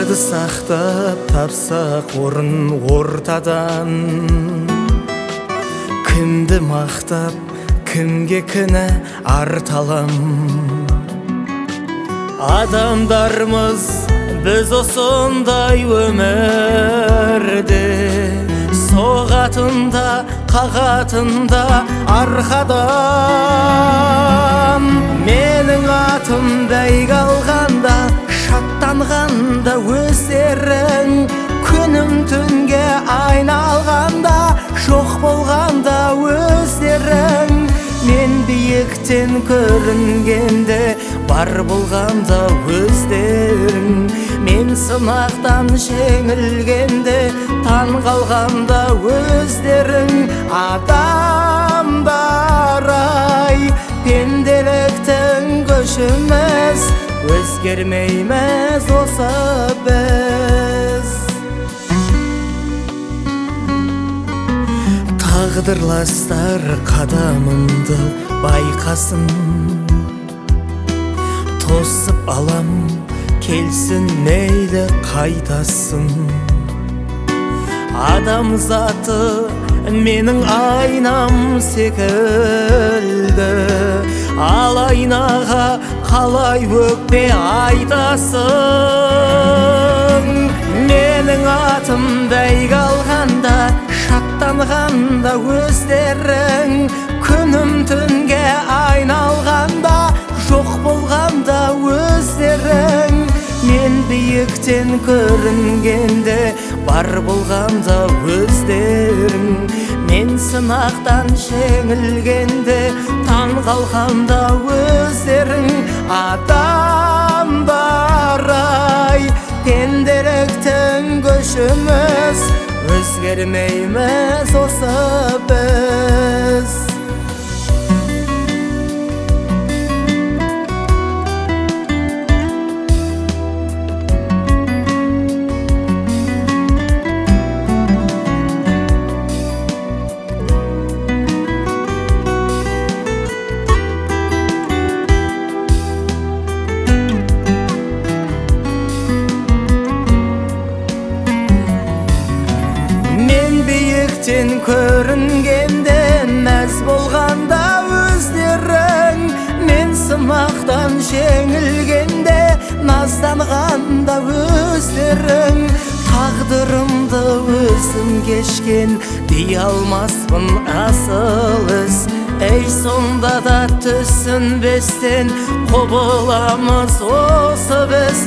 барды сақтап тапсақ орын ортадан, кімді мақтап кімге кінә арталам. Адамдармыз біз осындай өмірде, соғатында қағатында арқадан. Менің атым бәйге алғанда, шаттанғанда өздерің, күнім түнге айналғанда, жоқ болғанда өздерің. Мен биіктен көрінгенде, бар болғанда өздерің. Мен сынақтан жеңілгенде, таң қалғанда өздерің. Адамдар-ай, пенделіктің көшіміз, өзгермейміз осы біз. Тағдырластар қадамымды байқасын, тосып алам, келсін мейлі қайтасын. Адамзаты менің айнам секілді, ал айнаға қалай өкпе айтасың. Менің атым бәйге алғанда, шаттанғанда өздерің, күнім түнге айналғанда, жоқ болғанда өздерің. Мен биіктен көрінгенде, бар болғанда өздерің. Мен сынақтан жеңілгенде, таң қалғанда өздерің. Адамдар-ай, пенделіктің көшіміз, өзгермейміз осы біз. Сен көрінгенде, мәз болғанда өздерің. Мен сынақтан жеңілгенде, назданғанда өздерің. Тағдырымды өзім кешкен, дей алмаспын асыл іс. Ей сонда да түсінбестен, құбыламыз осы біз.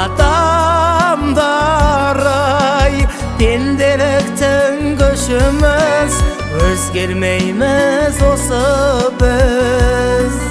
Адамдар-ай, пенделіктің көшіміз, өзгермейміз осы біз.